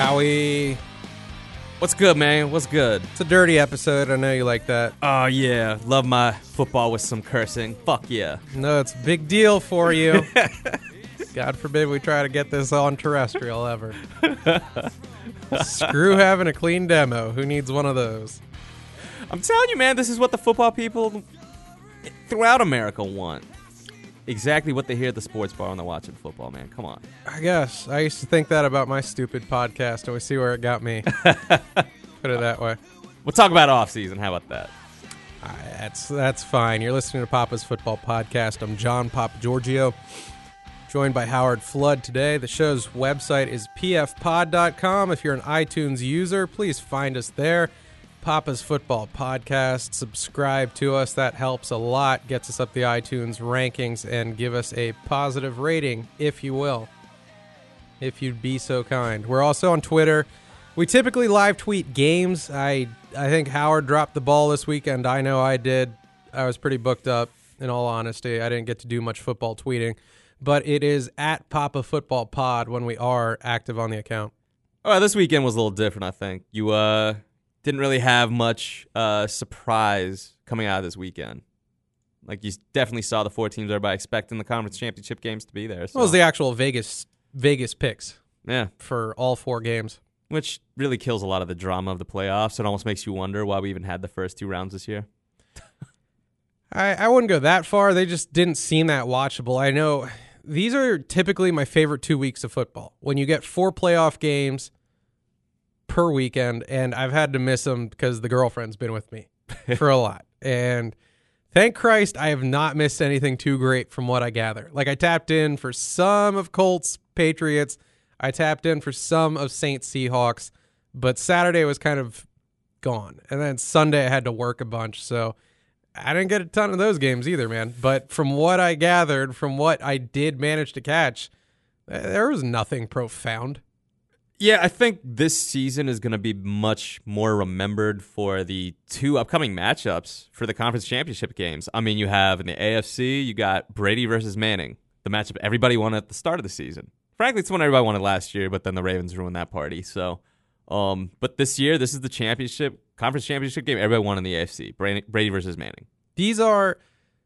Howie. What's good, man? What's good? It's a dirty episode. I know you like that. Oh, yeah. Love my football with some cursing. Fuck yeah. No, it's a big deal for you. God forbid we try to get this on terrestrial ever. Screw having a clean demo. Who needs one of those? I'm telling you, man, this is what the football people throughout America want. Exactly what they hear at the sports bar when they're watching football, man. Come on. I guess. I used to think that about my stupid podcast, and we see where it got me. Put it that way. We'll talk about off-season. How about that? That's fine. You're listening to Papa's Football Podcast. I'm John Papa Giorgio, joined by Howard Flood today. The show's website is pfpod.com. If you're an iTunes user, please find us there. Papa's Football Podcast. Subscribe to us. That helps a lot. Gets us up the iTunes rankings, and give us a positive rating, if you will. If you'd be so kind. We're also on Twitter. We typically live tweet games. I think Howard dropped the ball this weekend. I know I did. I was pretty booked up, in all honesty. I didn't get to do much football tweeting. But it is at Papa Football Pod when we are active on the account. Oh, this weekend was a little different, I think. You didn't really have much surprise coming out of this weekend. Like, you definitely saw the four teams everybody expecting the conference championship games to be there. So. What was the actual Vegas picks? Yeah. For all four games. Which really kills a lot of the drama of the playoffs. It almost makes you wonder why we even had the first two rounds this year. I wouldn't go that far. They just didn't seem that watchable. I know these are typically my favorite 2 weeks of football. When you get 4 playoff games per weekend, and I've had to miss them because the girlfriend's been with me for a lot. And thank Christ I have not missed anything too great from what I gather. Like, I tapped in for some of Colts, Patriots. I tapped in for some of Saints, Seahawks. But Saturday was kind of gone. And then Sunday I had to work a bunch, so I didn't get a ton of those games either, man. But from what I gathered, from what I did manage to catch, there was nothing profound. Yeah, I think this season is going to be much more remembered for the 2 upcoming matchups for the conference championship games. I mean, you have in the AFC, you got Brady versus Manning, the matchup everybody wanted at the start of the season. Frankly, it's the one everybody wanted last year, but then the Ravens ruined that party. So, but this year, this is the conference championship game everybody wanted in the AFC, Brady versus Manning. These are,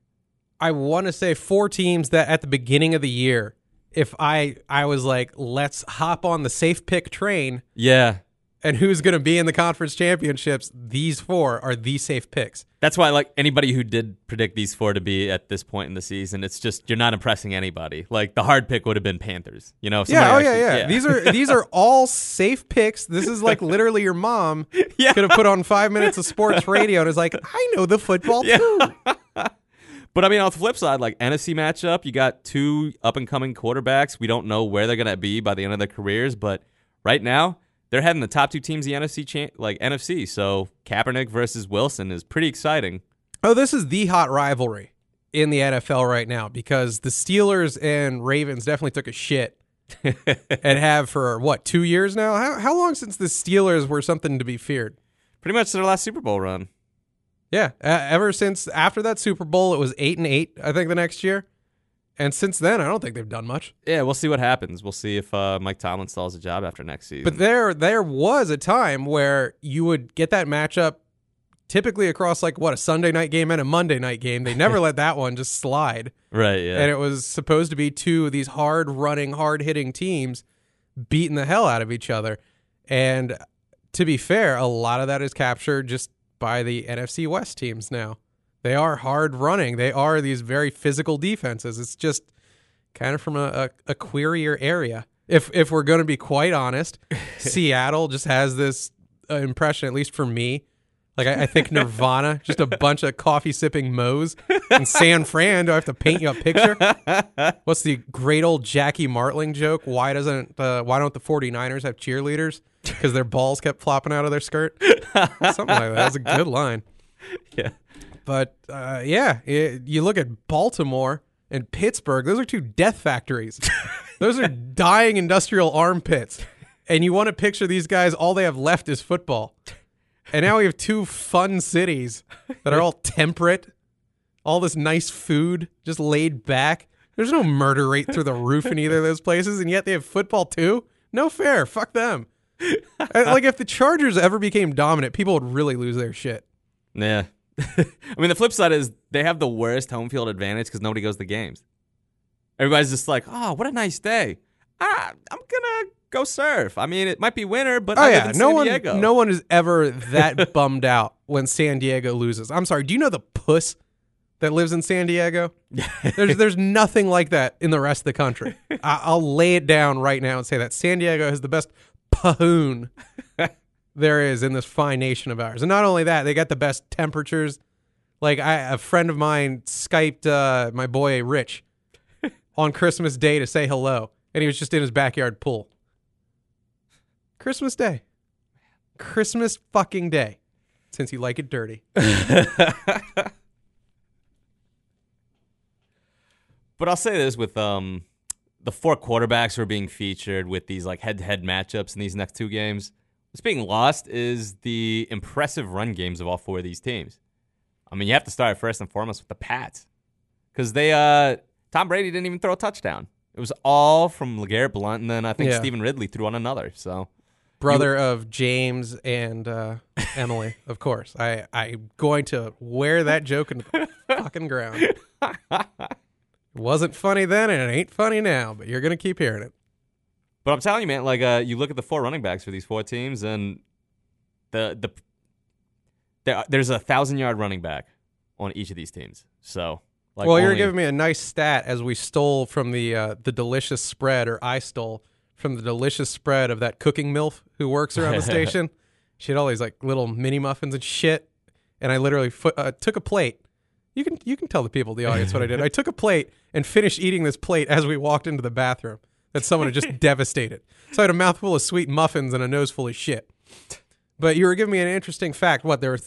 I want to say, 4 teams that at the beginning of the year, if I was like, let's hop on the safe pick train. Yeah. And who's going to be in the conference championships, these 4 are the safe picks. That's why, like, anybody who did predict these 4 to be at this point in the season, it's just, you're not impressing anybody. Like, the hard pick would have been Panthers, you know? Yeah. These are all safe picks. This is like literally your mom could have put on 5 minutes of sports radio and is like, I know the football too. But, I mean, on the flip side, like, NFC matchup, you got 2 up-and-coming quarterbacks. We don't know where they're going to be by the end of their careers, but right now, they're heading the top 2 teams in the NFC. So Kaepernick versus Wilson is pretty exciting. Oh, this is the hot rivalry in the NFL right now because the Steelers and Ravens definitely took a shit and have for, 2 years now? How long since the Steelers were something to be feared? Pretty much their last Super Bowl run. Yeah, ever since after that Super Bowl, it was 8-8, I think, the next year. And since then, I don't think they've done much. Yeah, we'll see what happens. We'll see if Mike Tomlin still has a job after next season. But there was a time where you would get that matchup typically across, like, a Sunday night game and a Monday night game. They never let that one just slide. Right, yeah. And it was supposed to be 2 of these hard-running, hard-hitting teams beating the hell out of each other. And to be fair, a lot of that is captured just by the NFC West teams now. They are hard running. They are these very physical defenses. It's just kind of from a queerier area. If we're going to be quite honest, Seattle just has this impression, at least for me. Like, I think Nirvana, just a bunch of coffee-sipping moes. And San Fran, do I have to paint you a picture? What's the great old Jackie Martling joke? Why don't the 49ers have cheerleaders? Because their balls kept flopping out of their skirt? Something like that. That's a good line. Yeah. But, you look at Baltimore and Pittsburgh. Those are 2 death factories. Those are dying industrial armpits. And you want to picture these guys, all they have left is football. And now we have 2 fun cities that are all temperate. All this nice food, just laid back. There's no murder rate through the roof in either of those places, and yet they have football too? No fair. Fuck them. Like, if the Chargers ever became dominant, people would really lose their shit. Yeah. I mean, the flip side is they have the worst home field advantage because nobody goes to the games. Everybody's just like, oh, what a nice day. I'm going to go surf. I mean, it might be winter, but I live in San Diego. No one is ever that bummed out when San Diego loses. I'm sorry, do you know the puss that lives in San Diego? There's nothing like that in the rest of the country. I'll lay it down right now and say that San Diego has the best pahoon there is in this fine nation of ours. And not only that, they got the best temperatures. Like, a friend of mine Skyped my boy Rich on Christmas Day to say hello, and he was just in his backyard pool. Christmas Day. Christmas fucking Day. Since you like it dirty. But I'll say this with the 4 quarterbacks who are being featured with these like head-to-head matchups in these next 2 games. What's being lost is the impressive run games of all 4 of these teams. I mean, you have to start first and foremost with the Pats. Because Tom Brady didn't even throw a touchdown. It was all from LeGarrette Blount, and then I think Stephen Ridley threw on another. So, brother of James and Emily, of course. I'm going to wear that joke into the fucking ground. It wasn't funny then, and it ain't funny now, but you're going to keep hearing it. But I'm telling you, man, like you look at the 4 running backs for these 4 teams, and there's a 1,000-yard running back on each of these teams. So, like, well, you're giving me a nice stat as we stole from the delicious spread, or I stole from the delicious spread of that cooking MILF who works around the station. She had all these like little mini muffins and shit, and I literally took a plate. You can tell the people, the audience, what I did. I took a plate and finished eating this plate as we walked into the bathroom that someone had just devastated. So I had a mouthful of sweet muffins and a nose full of shit. But you were giving me an interesting fact. What, there are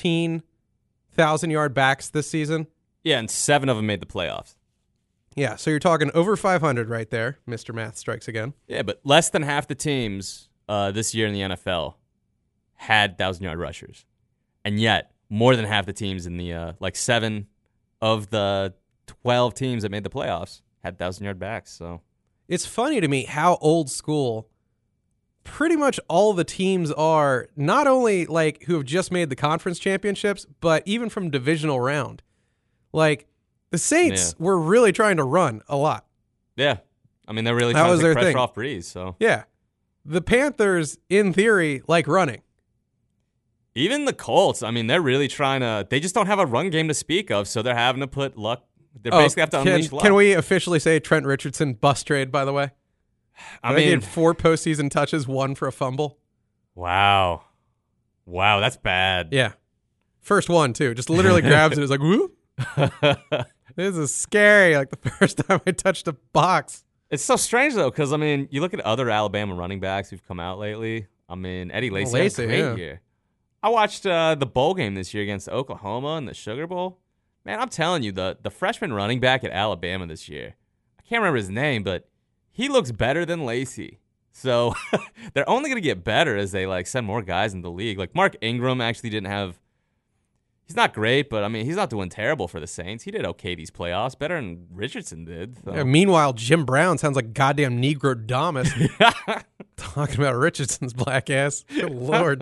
13,000-yard backs this season? Yeah, and 7 of them made the playoffs. Yeah, so you're talking over 500 right there. Mr. Math strikes again. Yeah, but less than half the teams this year in the NFL had 1,000-yard rushers. And yet, more than half the teams in the 7 of the 12 teams that made the playoffs had 1,000-yard backs. So it's funny to me how old school pretty much all the teams are, not only like who have just made the conference championships, but even from divisional round. Like, the Saints were really trying to run a lot. Yeah. I mean, they're really trying to take pressure off Breeze. So yeah. The Panthers, in theory, like running. Even the Colts, I mean, they're really trying to... They just don't have a run game to speak of, so they're having to put luck... They basically have to unleash luck. Can we officially say Trent Richardson bust trade, by the way? I mean, he had 4 postseason touches, 1 for a fumble. Wow, that's bad. Yeah. First one, too. Just literally grabs it. It's like, whoop. This is scary. Like the first time I touched a box. It's so strange, though, because, I mean, you look at other Alabama running backs who've come out lately. I mean, Eddie Lacy had a great year. I watched the bowl game this year against Oklahoma in the Sugar Bowl. Man, I'm telling you, the freshman running back at Alabama this year, I can't remember his name, but he looks better than Lacy. So they're only going to get better as they like send more guys in the league. Like Mark Ingram actually didn't have – he's not great, but, I mean, he's not doing terrible for the Saints. He did okay these playoffs, better than Richardson did. So. Yeah, meanwhile, Jim Brown sounds like goddamn Negro Damas talking about Richardson's black ass. Good Lord.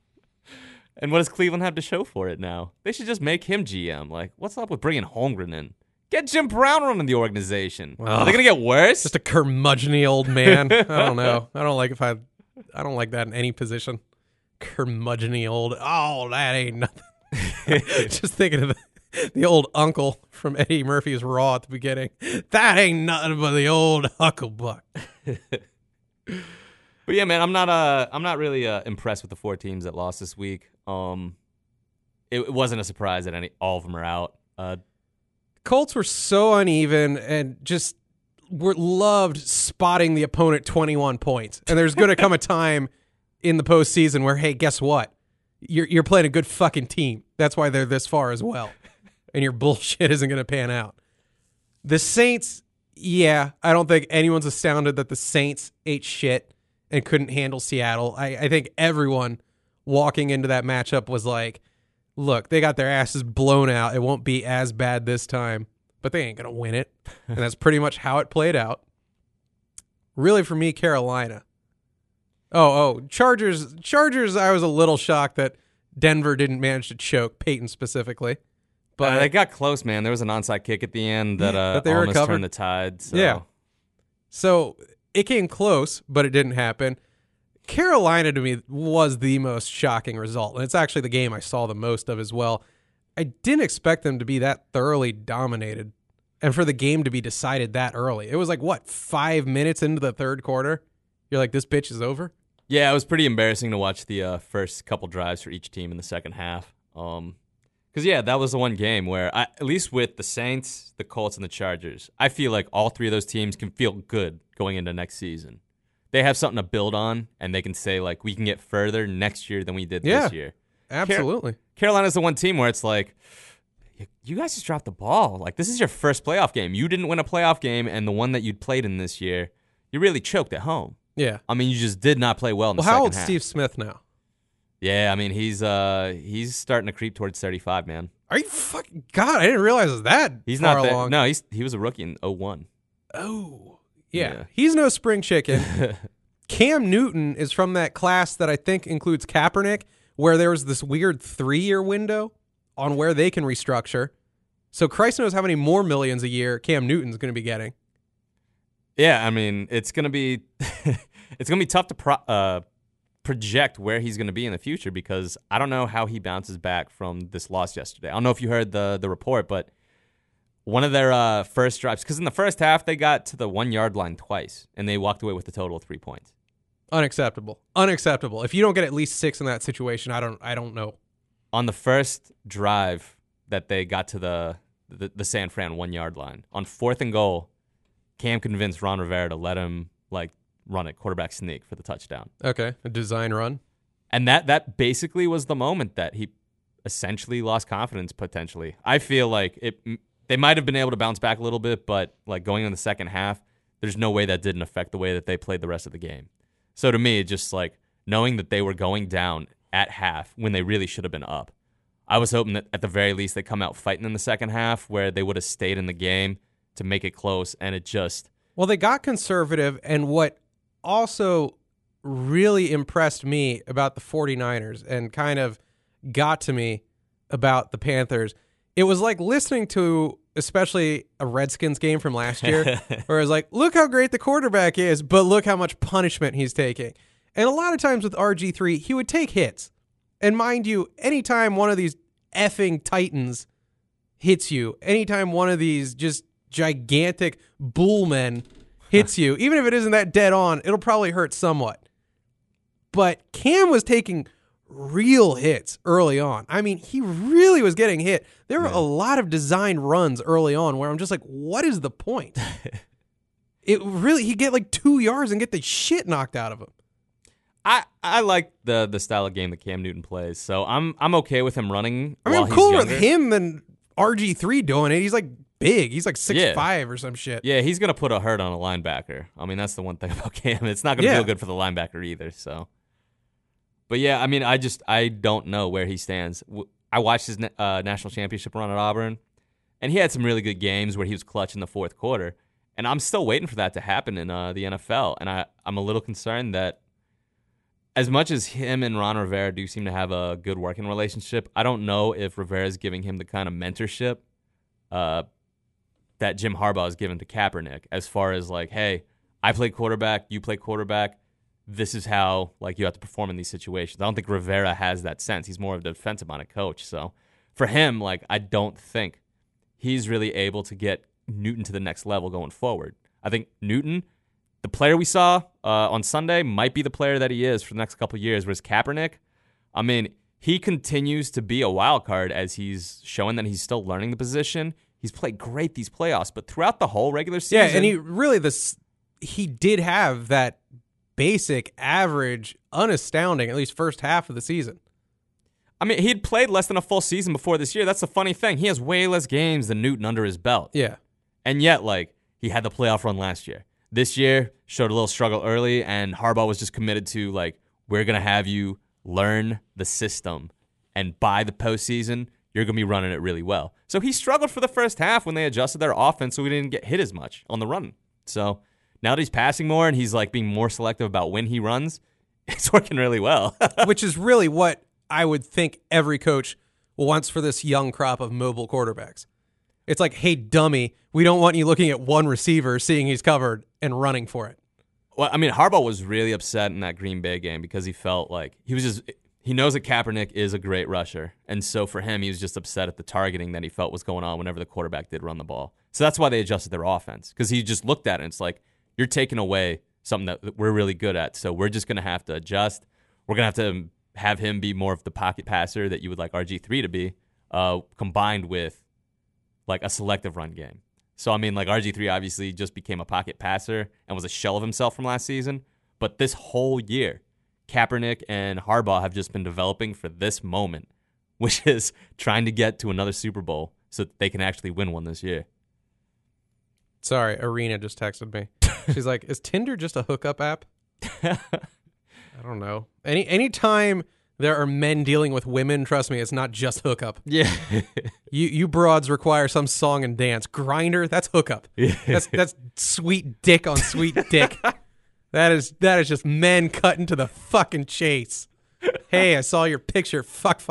And what does Cleveland have to show for it now? They should just make him GM. Like, what's up with bringing Holmgren in? Get Jim Brown running the organization. Are they going to get worse? Just a curmudgeon-y old man. I don't know. I don't like that in any position. Curmudgeon-y old. Oh, that ain't nothing. Just thinking of the old uncle from Eddie Murphy's Raw at the beginning. That ain't nothing but the old Hucklebuck. But yeah, man, I'm not really impressed with the 4 teams that lost this week. It wasn't a surprise that all of them are out. Colts were so uneven and just loved spotting the opponent 21 points. And there's going to come a time in the postseason where, hey, guess what? You're playing a good fucking team. That's why they're this far as well. And your bullshit isn't going to pan out. The Saints, I don't think anyone's astounded that the Saints ate shit and couldn't handle Seattle. I think everyone walking into that matchup was like, look, they got their asses blown out. It won't be as bad this time, but they ain't going to win it. And that's pretty much how it played out. Really, for me, Carolina. Chargers. I was a little shocked that Denver didn't manage to choke Peyton specifically. But they got close, man. There was an onside kick at the end that they almost recovered. turned the tide. So. Yeah. So it came close, but it didn't happen. Carolina, to me, was the most shocking result. And it's actually the game I saw the most of as well. I didn't expect them to be that thoroughly dominated and for the game to be decided that early. It was like, 5 minutes into the third quarter? You're like, this bitch is over? Yeah, it was pretty embarrassing to watch the first couple drives for each team in the second half. Because, that was the one game where, at least with the Saints, the Colts, and the Chargers, I feel like all three of those teams can feel good going into next season. They have something to build on, and they can say, like, we can get further next year than we did this year. Absolutely. Carolina's the one team where it's like, you guys just dropped the ball. Like, this is your first playoff game. You didn't win a playoff game, and the one that you'd played in this year, you really choked at home. Yeah. I mean, you just did not play well in the second half. How old's Steve Smith now? Yeah, I mean, he's starting to creep towards 35, man. Are you fucking God? I didn't realize it was that He's far not that, along. No, he was a rookie in 01. Oh, yeah. He's no spring chicken. Cam Newton is from that class that I think includes Kaepernick, where there was this weird 3-year window on where they can restructure. So Christ knows how many more millions a year Cam Newton's going to be getting. Yeah, I mean, it's gonna be tough to project where he's gonna be in the future because I don't know how he bounces back from this loss yesterday. I don't know if you heard the report, but one of their first drives, because in the first half they got to the 1 yard line twice and they walked away with a total of 3 points. Unacceptable. If you don't get at least 6 in that situation, I don't know. On the first drive that they got to the San Fran 1 yard line on 4th and goal. Cam convinced Ron Rivera to let him run it, quarterback sneak for the touchdown. Okay, a design run. And that basically was the moment that he essentially lost confidence potentially. I feel like they might have been able to bounce back a little bit, but like going in the second half, there's no way that didn't affect the way that they played the rest of the game. So to me, just like knowing that they were going down at half when they really should have been up. I was hoping that at the very least they come out fighting in the second half where they would have stayed in the game to make it close, and it just... Well, they got conservative, and what also really impressed me about the 49ers and kind of got to me about the Panthers, it was like listening to especially a Redskins game from last year where it was like, look how great the quarterback is, but look how much punishment he's taking. And a lot of times with RG3, he would take hits. And mind you, anytime one of these effing Titans hits you, anytime one of these just gigantic bullmen hits you, even if it isn't that dead on, it'll probably hurt somewhat. But Cam was taking real hits early on. I mean, he really was getting hit. There were a lot of design runs early on where I'm just like, what is the point? He'd get like 2 yards and get the shit knocked out of him. I like the style of game that Cam Newton plays, so I'm okay with him running. I mean, while I'm cooler he's with him than RG3 doing it. He's like big. He's like 6'5" or some shit. Yeah, he's gonna put a hurt on a linebacker. I mean, that's the one thing about Cam. It's not gonna feel good for the linebacker either. So, but yeah, I mean, I don't know where he stands. I watched his national championship run at Auburn, and he had some really good games where he was clutch in the fourth quarter. And I'm still waiting for that to happen in the NFL. And I'm a little concerned that as much as him and Ron Rivera do seem to have a good working relationship, I don't know if Rivera is giving him the kind of mentorship that Jim Harbaugh has given to Kaepernick, as far as like, hey, I play quarterback, you play quarterback. This is how you have to perform in these situations. I don't think Rivera has that sense. He's more of a defensive-minded coach. So for him, I don't think he's really able to get Newton to the next level going forward. I think Newton, the player we saw on Sunday, might be the player that he is for the next couple of years, whereas Kaepernick, I mean, he continues to be a wild card as he's showing that he's still learning the position. He's played great these playoffs, but throughout the whole regular season... Yeah, and he did have that basic, average, unastounding, at least first half of the season. I mean, he'd played less than a full season before this year. That's the funny thing. He has way less games than Newton under his belt. Yeah. And yet, he had the playoff run last year. This year, showed a little struggle early, and Harbaugh was just committed to, we're going to have you learn the system, and by the postseason, you're going to be running it really well. So he struggled for the first half when they adjusted their offense so he didn't get hit as much on the run. So now that he's passing more and he's, being more selective about when he runs, it's working really well. which is really what I would think every coach wants for this young crop of mobile quarterbacks. It's like, hey, dummy, we don't want you looking at one receiver, seeing he's covered, and running for it. Well, I mean, Harbaugh was really upset in that Green Bay game because he felt like he knows that Kaepernick is a great rusher. And so for him, he was just upset at the targeting that he felt was going on whenever the quarterback did run the ball. So that's why they adjusted their offense, because he just looked at it and it's like, you're taking away something that we're really good at. So we're just going to have to adjust. We're going to have him be more of the pocket passer that you would like RG3 to be, combined with like a selective run game. So, I mean, like RG3 obviously just became a pocket passer and was a shell of himself from last season. But this whole year, Kaepernick and Harbaugh have just been developing for this moment, which is trying to get to another Super Bowl so that they can actually win one this year. Sorry, Arena just texted me. She's like, is Tinder just a hookup app? I don't know. Anytime there are men dealing with women, trust me, it's not just hookup. Yeah. You broads require some song and dance. Grinder, that's hookup. Yeah. That's sweet dick on sweet dick. That is just men cutting to the fucking chase. Hey, I saw your picture. Fuck.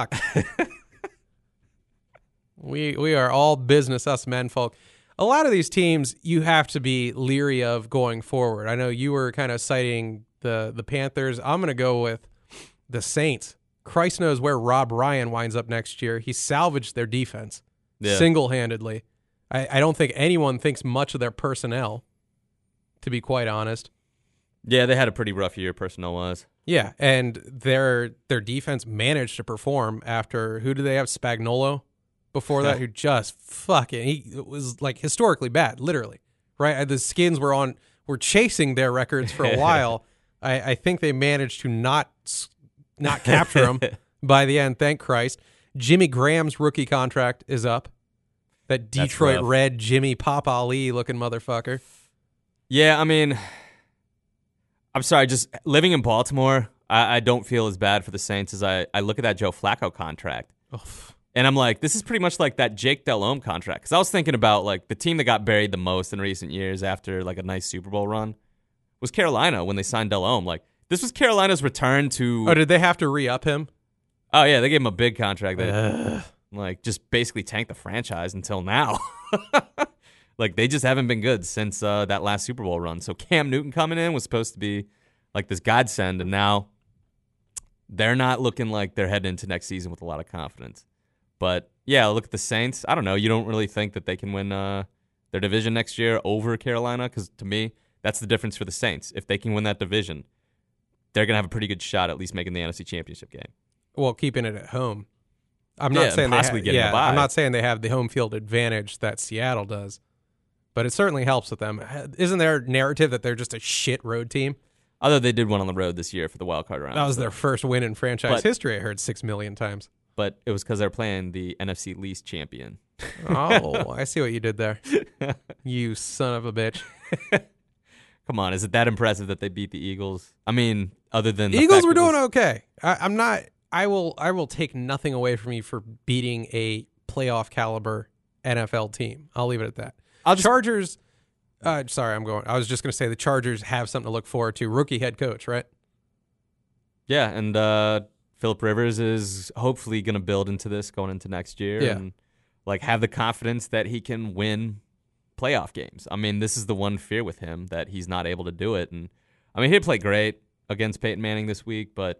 We are all business, us men folk. A lot of these teams you have to be leery of going forward. I know you were kind of citing the Panthers. I'm going to go with the Saints. Christ knows where Rob Ryan winds up next year. He salvaged their defense single-handedly. I don't think anyone thinks much of their personnel, to be quite honest. Yeah, they had a pretty rough year personnel-wise. Yeah, and their defense managed to perform after, who do they have, Spagnuolo? Before that, who just it was like historically bad, literally, right? The Skins were chasing their records for a while. I think they managed to not capture them by the end, thank Christ. Jimmy Graham's rookie contract is up. That Detroit Red Jimmy Pop Ali looking motherfucker. Yeah, I mean, I'm sorry, just living in Baltimore, I don't feel as bad for the Saints as I look at that Joe Flacco contract. And I'm like, this is pretty much like that Jake Delhomme contract. Because I was thinking about like the team that got buried the most in recent years after like a nice Super Bowl run was Carolina when they signed Delhomme. Like, this was Carolina's return to... Oh, did they have to re-up him? Oh, yeah, they gave him a big contract. They like just basically tanked the franchise until now. Like, they just haven't been good since that last Super Bowl run. So Cam Newton coming in was supposed to be like this godsend, and now they're not looking like they're heading into next season with a lot of confidence. But, yeah, look at the Saints. I don't know. You don't really think that they can win their division next year over Carolina? Because, to me, that's the difference for the Saints. If they can win that division, they're going to have a pretty good shot at least making the NFC Championship game. Well, keeping it at home. I'm not saying I'm not saying they have the home field advantage that Seattle does, but it certainly helps with them. Isn't there a narrative that they're just a shit road team? Although they did one on the road this year for the wild card round. That was their first win in franchise history, I heard 6 million times. But it was because they're playing the NFC least champion. Oh, I see what you did there. You son of a bitch. Come on, is it that impressive that they beat the Eagles? I mean, other than the Eagles fact were doing okay. I'm not. I will take nothing away from you for beating a playoff caliber NFL team. I'll leave it at that. Chargers. Sorry, I was just going to say the Chargers have something to look forward to. Rookie head coach, right? Yeah, and Phillip Rivers is hopefully going to build into this going into next year and like have the confidence that he can win playoff games. I mean, this is the one fear with him, that he's not able to do it. And I mean, he did play great against Peyton Manning this week, but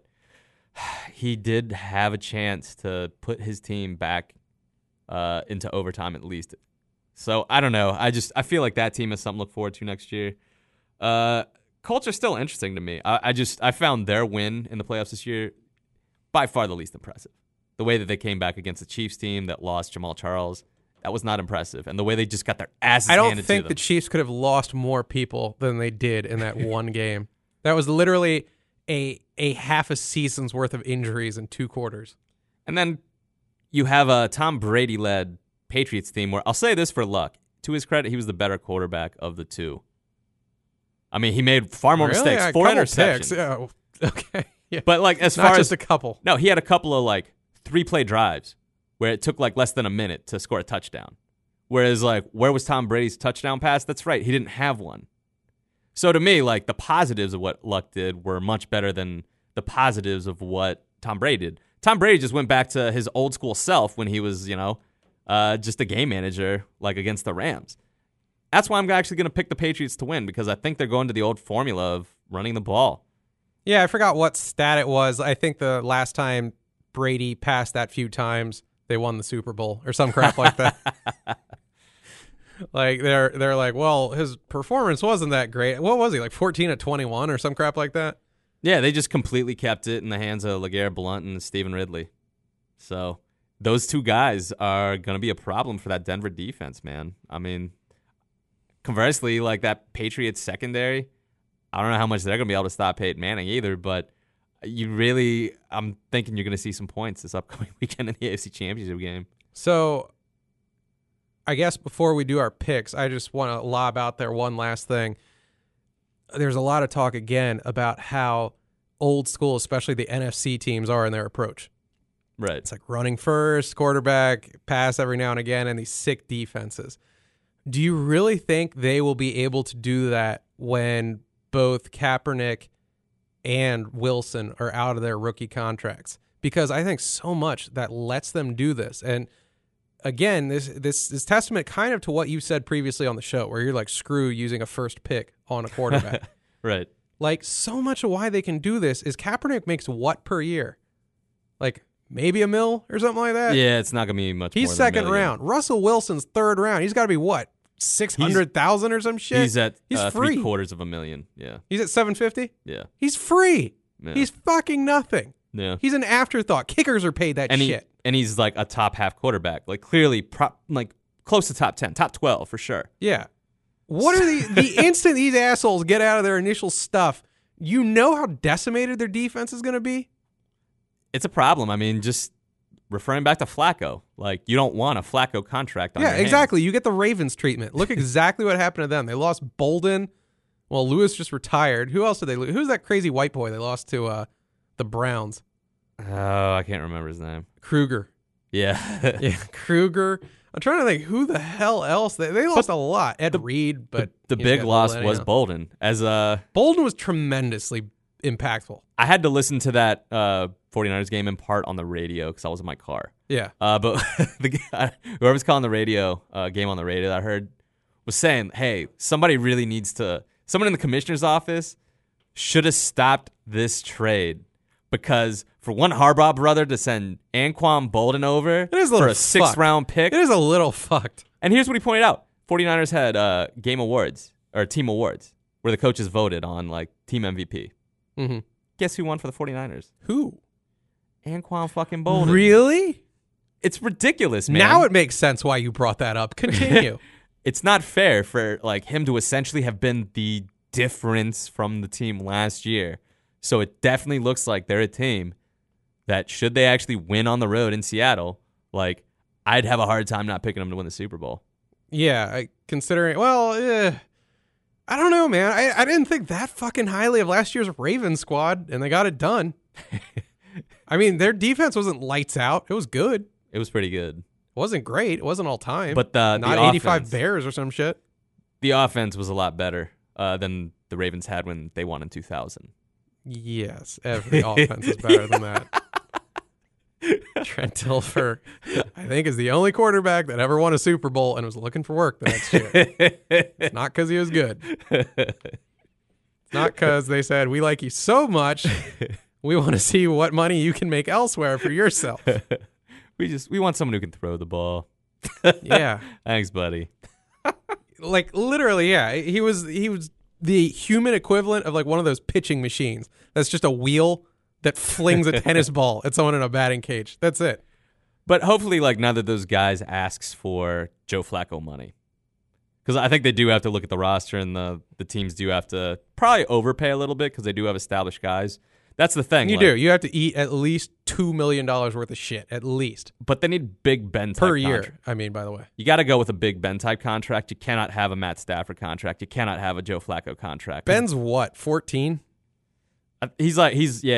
he did have a chance to put his team back into overtime at least. So I don't know. I feel like that team has something to look forward to next year. Colts are still interesting to me. I found their win in the playoffs this year by far the least impressive. The way that they came back against the Chiefs team that lost Jamal Charles, that was not impressive. And the way they just got their asses handed to them. I don't think the Chiefs could have lost more people than they did in that one game. That was literally a half a season's worth of injuries in 2 quarters. And then you have a Tom Brady-led Patriots team where, I'll say this for Luck, to his credit, he was the better quarterback of the two. I mean, he made far more mistakes. 4 interceptions. Yeah. Okay. Yeah. But like as Not far just as a couple. No, he had a couple of like 3-play drives where it took like less than a minute to score a touchdown. Whereas like, where was Tom Brady's touchdown pass? That's right, he didn't have one. So to me, like, the positives of what Luck did were much better than the positives of what Tom Brady did. Tom Brady just went back to his old school self when he was, just a game manager, like against the Rams. That's why I'm actually going to pick the Patriots to win, because I think they're going to the old formula of running the ball. Yeah, I forgot what stat it was. I think the last time Brady passed that few times, they won the Super Bowl or some crap like that. Like they're like, well, his performance wasn't that great. What was he, like 14 at 21 or some crap like that? Yeah, they just completely kept it in the hands of LeGarrette Blount and Stephen Ridley. So those two guys are going to be a problem for that Denver defense, man. I mean, conversely, like that Patriots secondary, I don't know how much they're going to be able to stop Peyton Manning either, but I'm thinking you're going to see some points this upcoming weekend in the AFC Championship game. So I guess before we do our picks, I just want to lob out there one last thing. There's a lot of talk again about how old school, especially the NFC teams, are in their approach. Right. It's like running first, quarterback, pass every now and again, and these sick defenses. Do you really think they will be able to do that when both Kaepernick and Wilson are out of their rookie contracts? Because I think so much that lets them do this. And again, this is testament kind of to what you said previously on the show, where you're like, screw using a first pick on a quarterback. Right. Like, so much of why they can do this is Kaepernick makes what per year? Like, maybe $1 million or something like that? Yeah, it's not going to be much He's more than second $1 million. round. Russell Wilson's third round. He's got to be what? 600,000 or some shit? He's at He's free. $750,000. Yeah. He's at 750? Yeah. He's free. Yeah. He's fucking nothing. Yeah. He's an afterthought. Kickers are paid that shit. And he's like a top half quarterback. Like clearly like close to top 10, top 12 for sure. Yeah. What are the instant these assholes get out of their initial stuff, you know how decimated their defense is going to be? It's a problem. I mean, just referring back to Flacco, like you don't want a Flacco contract on your hands. Exactly. You get the Ravens treatment. Look exactly what happened to them. They lost Bolden. Well, Lewis just retired. Who else did they lose? Who's that crazy white boy they lost to the Browns? Oh, I can't remember his name. Kruger. Yeah. Yeah, Kruger. I'm trying to think who the hell else. They lost a lot. Ed Reed, but the big loss was Bolden. Bolden was tremendously impactful. I had to listen to that 49ers game in part on the radio because I was in my car. Yeah. But the guy, whoever's calling the radio game on the radio that I heard was saying, hey, someone in the commissioner's office should have stopped this trade. Because for one Harbaugh brother to send Anquan Bolden over for a 6th-round pick. It is a little fucked. And here's what he pointed out. 49ers had game awards, or team awards, where the coaches voted on like team MVP. Mm-hmm. Guess who won for the 49ers? Who? Anquan fucking Bolden. Really? It's ridiculous, man. Now it makes sense why you brought that up. Continue. It's not fair for like him to essentially have been the difference from the team last year. So it definitely looks like they're a team that, should they actually win on the road in Seattle, like I'd have a hard time not picking them to win the Super Bowl. Yeah, considering, I don't know, man. I didn't think that fucking highly of last year's Ravens squad, and they got it done. I mean, their defense wasn't lights out. It was good. It was pretty good. It wasn't great. It wasn't all time. But not the 85 offense, Bears or some shit. The offense was a lot better than the Ravens had when they won in 2000. Yes, every offense is better than that. Trent Dilfer, I think, is the only quarterback that ever won a Super Bowl and was looking for work the next year. It's not because he was good. It's not because they said, we like you so much, we want to see what money you can make elsewhere for yourself. We want someone who can throw the ball. Yeah. Thanks, buddy. Like, literally, yeah. He was the human equivalent of like one of those pitching machines. That's just a wheel that flings a tennis ball at someone in a batting cage. That's it. But hopefully, like, neither of those guys asks for Joe Flacco money. Because I think they do have to look at the roster, and the teams do have to probably overpay a little bit because they do have established guys. That's the thing. You do. You have to eat at least $2 million worth of shit, at least. But they need Big Ben type per year. Contract. I mean, by the way, you got to go with a Big Ben type contract. You cannot have a Matt Stafford contract. You cannot have a Joe Flacco contract. Ben's what, 14? He's like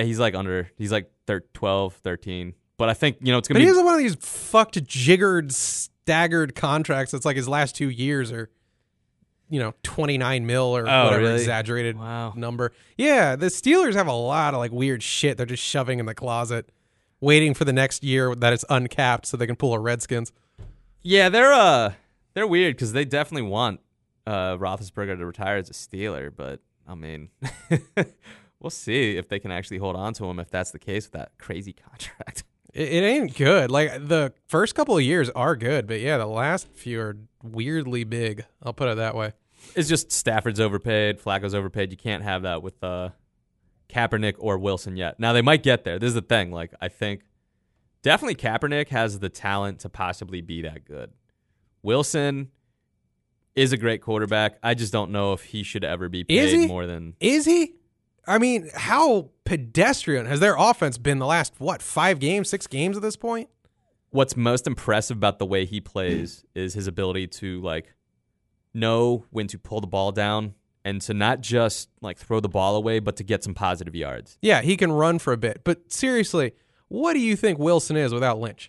12, 13. But I think, it's going to be. But he has one of these fucked, jiggered, staggered contracts that's like his last 2 years. Or $29 million or Oh, whatever really? exaggerated Wow. number. Yeah, the Steelers have a lot of like weird shit they're just shoving in the closet, waiting for the next year that it's uncapped so they can pull a Redskins. Yeah, they're weird because they definitely want Roethlisberger to retire as a Steeler, but I mean, we'll see if they can actually hold on to him if that's the case with that crazy contract. It ain't good. Like the first couple of years are good, but yeah, the last few are weirdly big. I'll put it that way. It's just Stafford's overpaid, Flacco's overpaid. You can't have that with Kaepernick or Wilson yet. Now they might get there. This is the thing. Like I think definitely Kaepernick has the talent to possibly be that good. Wilson is a great quarterback. I just don't know if he should ever be paid more than. Is he? I mean, how pedestrian has their offense been the last 5 games, 6 games at this point? What's most impressive about the way he plays is his ability to like know when to pull the ball down and to not just like throw the ball away, but to get some positive yards. Yeah, he can run for a bit. But seriously, what do you think Wilson is without Lynch?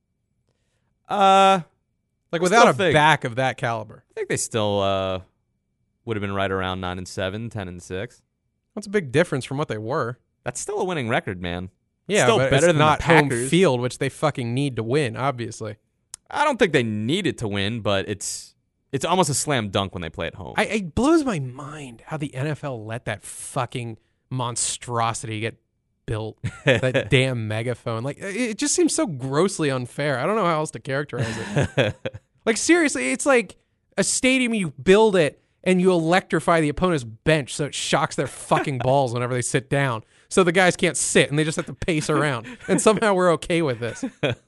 Like without a back of that caliber. I think they still would have been right around 9-7, 10-6. That's a big difference from what they were. That's still a winning record, man. Yeah, still but better it's than not the home Packers. field, which they fucking need to win, obviously. I don't think they needed to win, but it's almost a slam dunk when they play at home. It blows my mind how the NFL let that fucking monstrosity get built. That damn megaphone. Like, it just seems so grossly unfair. I don't know how else to characterize it. Like, seriously, it's like a stadium, you build it and you electrify the opponent's bench so it shocks their fucking balls whenever they sit down. So the guys can't sit and they just have to pace around. And somehow we're okay with this.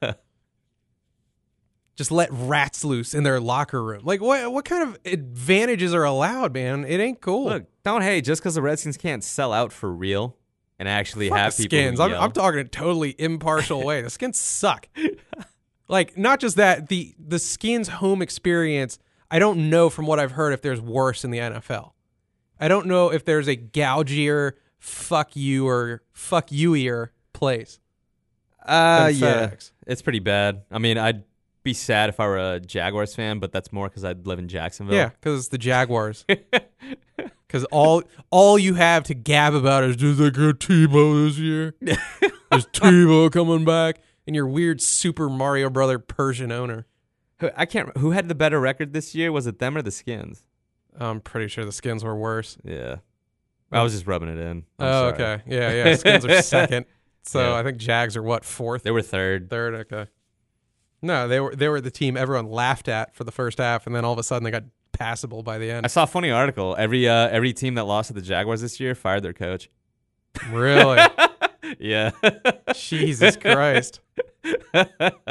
Just let rats loose in their locker room. Like, what kind of advantages are allowed, man? It ain't cool. Look, don't hate just because the Redskins can't sell out for real and actually Fuck have the people. Skins. Who yell. I'm talking a totally impartial way. The Skins suck. Like, not just that, the Skins home experience, I don't know from what I've heard if there's worse in the NFL. I don't know if there's a gougier, fuck you or fuck you-ier place. Yeah, FedEx. it's pretty bad. I mean, I'd be sad if I were a Jaguars fan, but that's more because I'd live in Jacksonville. Yeah, because it's the Jaguars. Because all you have to gab about is, did they get Tebow this year? Is Tebow coming back? And your weird Super Mario Brother Persian owner. I can't. Who had the better record this year? Was it them or the Skins? I'm pretty sure the Skins were worse. Yeah, I was just rubbing it in. I'm Oh, sorry. okay. Yeah. Skins are second. So Yeah. I think Jags are what, fourth? They were third. Third, okay. No, they were the team everyone laughed at for the first half, and then all of a sudden they got passable by the I end. saw a funny article. Every team that lost to the Jaguars this year fired their coach. Really? Yeah. Jesus Christ. Wow,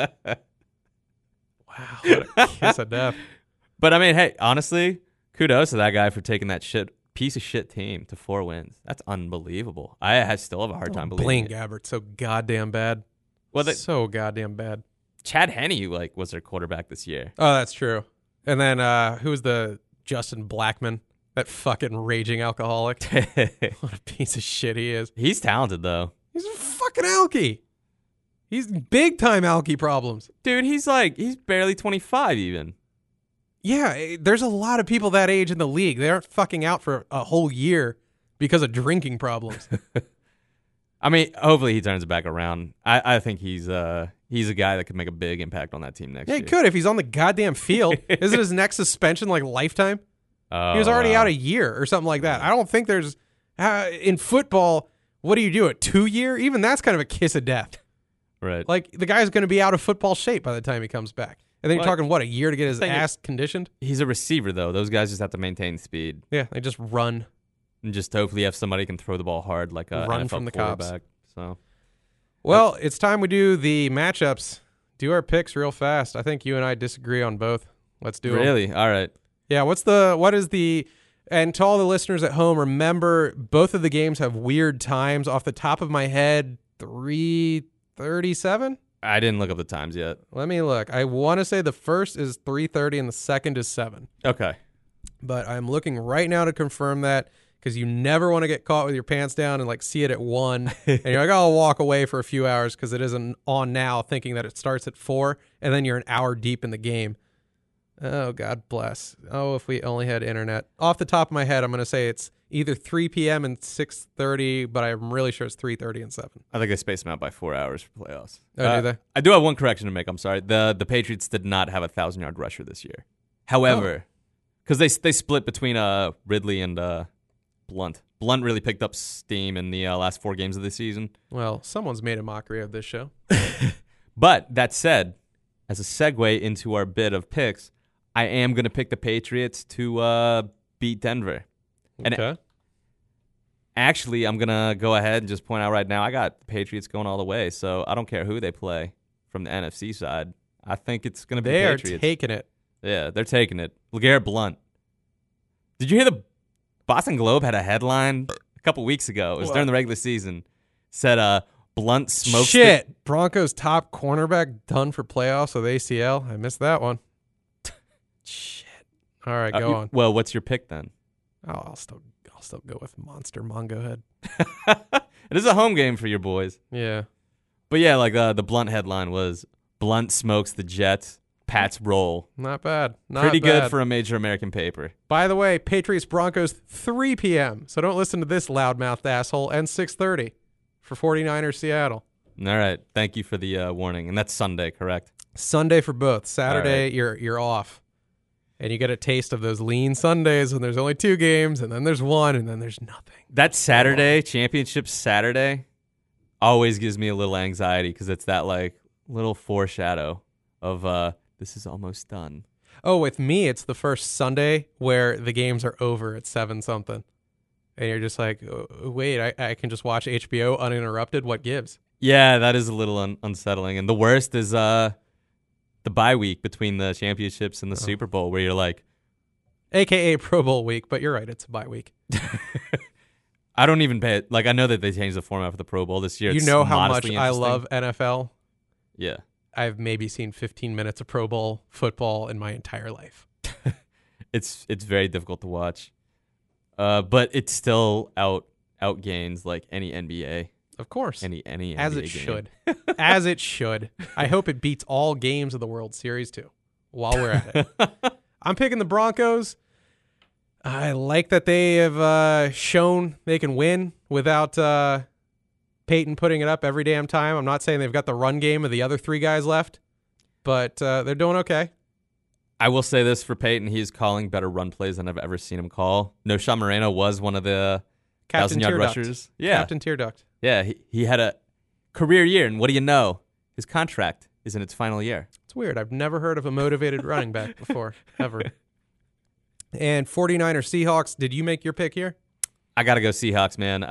what a kiss of death. But I mean, hey, honestly, kudos to that guy for taking that piece of shit team to 4 wins. That's unbelievable. I still have a hard time believing Blaine it. Gabbert, so goddamn bad. Well, So goddamn bad. Chad Henne was their quarterback this year. Oh, that's true. And then who's the Justin Blackman? That fucking raging alcoholic. What a piece of shit he is. He's talented though. He's a fucking alky. He's big time alky problems. Dude, he's barely 25 even. Yeah, there's a lot of people that age in the league. They aren't fucking out for a whole year because of drinking problems. I mean, hopefully he turns it back around. I think he's a guy that could make a big impact on that team next Yeah, year. he could if he's on the goddamn field. Isn't his next suspension like lifetime? Oh, He was already wow. out a year or something like that. I don't think there's in football. What do you do? A 2-year? Even that's kind of a kiss of death. Right. Like the guy's going to be out of football shape by the time he comes back. And then you're Well, talking what, a year to get his thing is- ass conditioned? He's a receiver though. Those guys just have to maintain speed Yeah, they just run. and just hopefully have somebody can throw the ball hard like a Run NFL from the cops. quarterback. So Well, it's time we do the matchups. Do our picks real fast. I think you and I disagree on both. Let's do it. really, all right. Yeah, and to all the listeners at home, remember both of the games have weird times. Off the top of my head, 3:37? I didn't look up the times yet. Let me look. I want to say the first is 3:30 and the second is 7. Okay. But I'm looking right now to confirm that because you never want to get caught with your pants down and like see it at 1. And you're like, oh, I'll walk away for a few hours because it isn't on now thinking that it starts at 4. And then you're an hour deep in the game. Oh, God bless. Oh, if we only had internet. Off the top of my head, I'm going to say it's either 3 p.m. and 6:30, but I'm really sure it's 3:30 and 7. I think they spaced them out by 4 hours for playoffs. Oh, do they? I do have one correction to make. I'm sorry. The Patriots did not have a 1,000-yard rusher this year. However, because they split between Ridley and Blunt. Blunt really picked up steam in the last 4 games of the season. Well, someone's made a mockery of this show. But that said, as a segue into our bit of picks, I am going to pick the Patriots to beat Denver. And Okay. actually, I'm going to go ahead and just point out right now, I got the Patriots going all the way, so I don't care who they play from the NFC side. I think it's going to be They the are Patriots. taking it. Yeah, they're taking it. LeGarrette Blunt. Did you hear the Boston Globe had a headline a couple weeks ago? It was What? during the regular season. Said Blunt smokes Shit. Broncos top cornerback done for playoffs with ACL. I missed that one. Shit. All right, go on. Well, what's your pick then? Oh, I'll still go with Monster Mongo Head. It is a home game for your boys. Yeah. But yeah, like the Blunt headline was Blunt smokes the Jets, Pats roll. Not bad. Not Pretty bad. good for a major American paper. By the way, Patriots Broncos 3 p.m. So don't listen to this loudmouthed asshole. And 6:30 for 49ers Seattle. All right. Thank you for the warning. And that's Sunday, correct? Sunday for both. Saturday All you're off. And you get a taste of those lean Sundays when there's only 2 games and then there's 1 and then there's nothing. That Saturday, championship Saturday, always gives me a little anxiety because it's that like little foreshadow of this is almost done. Oh, with me, it's the first Sunday where the games are over at 7-something. And you're just like, oh, wait, I can just watch HBO uninterrupted. What gives? Yeah, that is a little unsettling. And the worst is the bye week between the championships and the Super Bowl where you're like, AKA Pro Bowl week, but you're right, it's a bye week. I don't even pay it. Like, I know that they changed the format for the Pro Bowl this year. You It's know how much modestly I interesting. love NFL? Yeah. I've maybe seen 15 minutes of Pro Bowl football in my entire life. It's very difficult to watch. But it still outgains like any NBA. Of course. Any NBA As it game. should. As it should. I hope it beats all games of the World Series, too, while we're at it. I'm picking the Broncos. I like that they have shown they can win without Peyton putting it up every damn time. I'm not saying they've got the run game of the other 3 guys left, but they're doing okay. I will say this for Peyton. He is calling better run plays than I've ever seen him call. No, Sean Moreno was one of the Captain 1,000-yard Tear Duct. rushers. Yeah. Captain Tear Duct. Yeah, he had a career year, and what do you know? His contract is in its final year. It's weird. I've never heard of a motivated running back before, ever. And 49ers Seahawks, did you make your pick here? I got to go Seahawks, man.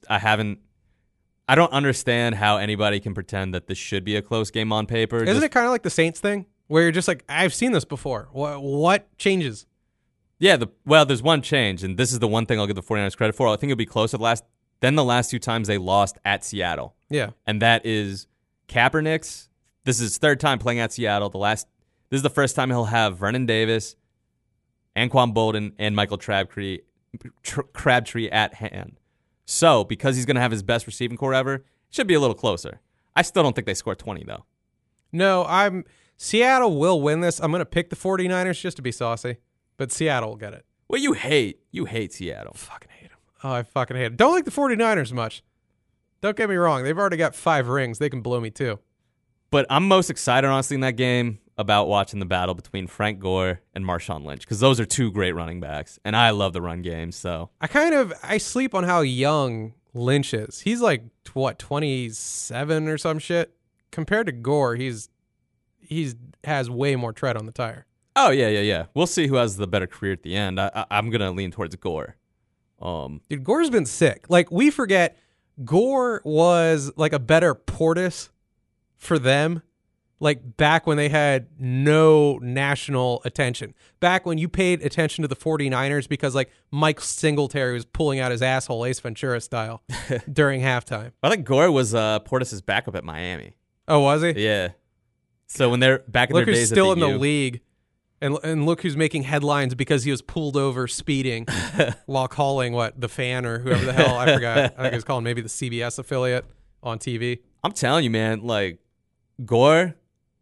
I don't understand how anybody can pretend that this should be a close game on paper. Isn't it kind of like the Saints thing? Where you're just like, I've seen this before. What changes? Yeah, there's one change, and this is the one thing I'll give the 49ers credit for. I think it'll be closer than the last 2 times they lost at Seattle. Yeah. And that is Kaepernick's. This is his 3rd time playing at Seattle. This is the first time he'll have Vernon Davis, Anquan Bolden, and Michael Crabtree at hand. So, because he's going to have his best receiving core ever, it should be a little closer. I still don't think they score 20, though. No, Seattle will win this. I'm going to pick the 49ers just to be saucy, but Seattle will get it. Well, you hate Seattle. Fucking hate them. Oh, I fucking hate them. Don't like the 49ers much. Don't get me wrong. They've already got 5 rings. They can blow me too. But I'm most excited, honestly, in that game about watching the battle between Frank Gore and Marshawn Lynch, because those are 2 great running backs, and I love the run game. So I sleep on how young Lynch is. He's like, 27 or some shit? Compared to Gore, he's has way more tread on the tire. Oh, yeah. We'll see who has the better career at the end. I'm going to lean towards Gore. Dude, Gore's been sick. Like, we forget Gore was like a better Portis for them, like back when they had no national attention. Back when you paid attention to the 49ers because like Mike Singletary was pulling out his asshole Ace Ventura style during halftime. I think Gore was Portis' backup at Miami. Oh, was he? Yeah. So when they're back in Look their who's days still at in the the U, league. And look who's making headlines because he was pulled over speeding while calling the fan or whoever the hell, I forgot. I think he was calling maybe the CBS affiliate on TV. I'm telling you, man, like Gore,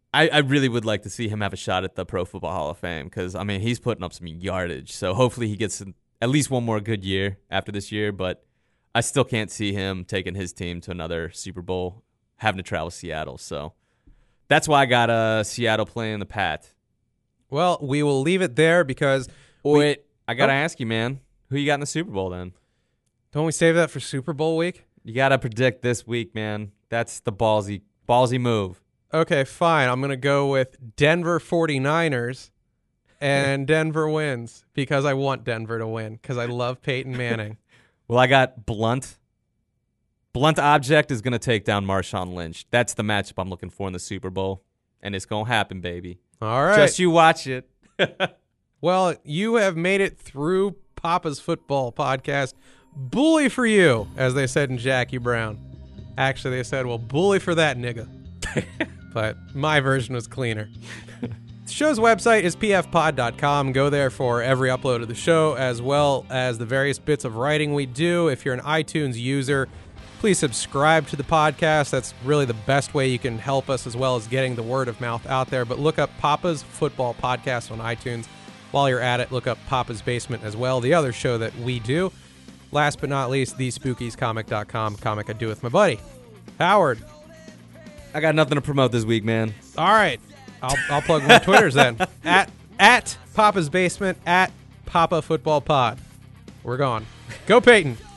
I really would like to see him have a shot at the Pro Football Hall of Fame because, I mean, he's putting up some yardage. So hopefully he gets at least one more good year after this year. But I still can't see him taking his team to another Super Bowl, having to travel to Seattle. So that's why I got Seattle playing the Pat. Well, we will leave it there because... Wait, I got to ask you, man. Who you got in the Super Bowl then? Don't we save that for Super Bowl week? You got to predict this week, man. That's the ballsy move. Okay, fine. I'm going to go with Denver 49ers, and Denver wins because I want Denver to win because I love Peyton Manning. Well, I got Blunt. Blunt Object is going to take down Marshawn Lynch. That's the matchup I'm looking for in the Super Bowl, and it's going to happen, baby. All right. Just you watch it. Well, you have made it through Papa's Football Podcast. Bully for you, as they said in Jackie Brown. Actually, they said, well, bully for that nigga. But my version was cleaner. The show's website is pfpod.com. Go there for every upload of the show, as well as the various bits of writing we do. If you're an iTunes user, please subscribe to the podcast. That's really the best way you can help us, as well as getting the word of mouth out there. But look up Papa's Football Podcast on iTunes. While you're at it, look up Papa's Basement as well, the other show that we do. Last but not least, thespookiescomic.com, comic I do with my buddy, Howard. I got nothing to promote this week, man. All right. I'll plug my Twitters then. At Papa's Basement, at Papa Football Pod. We're gone. Go Peyton.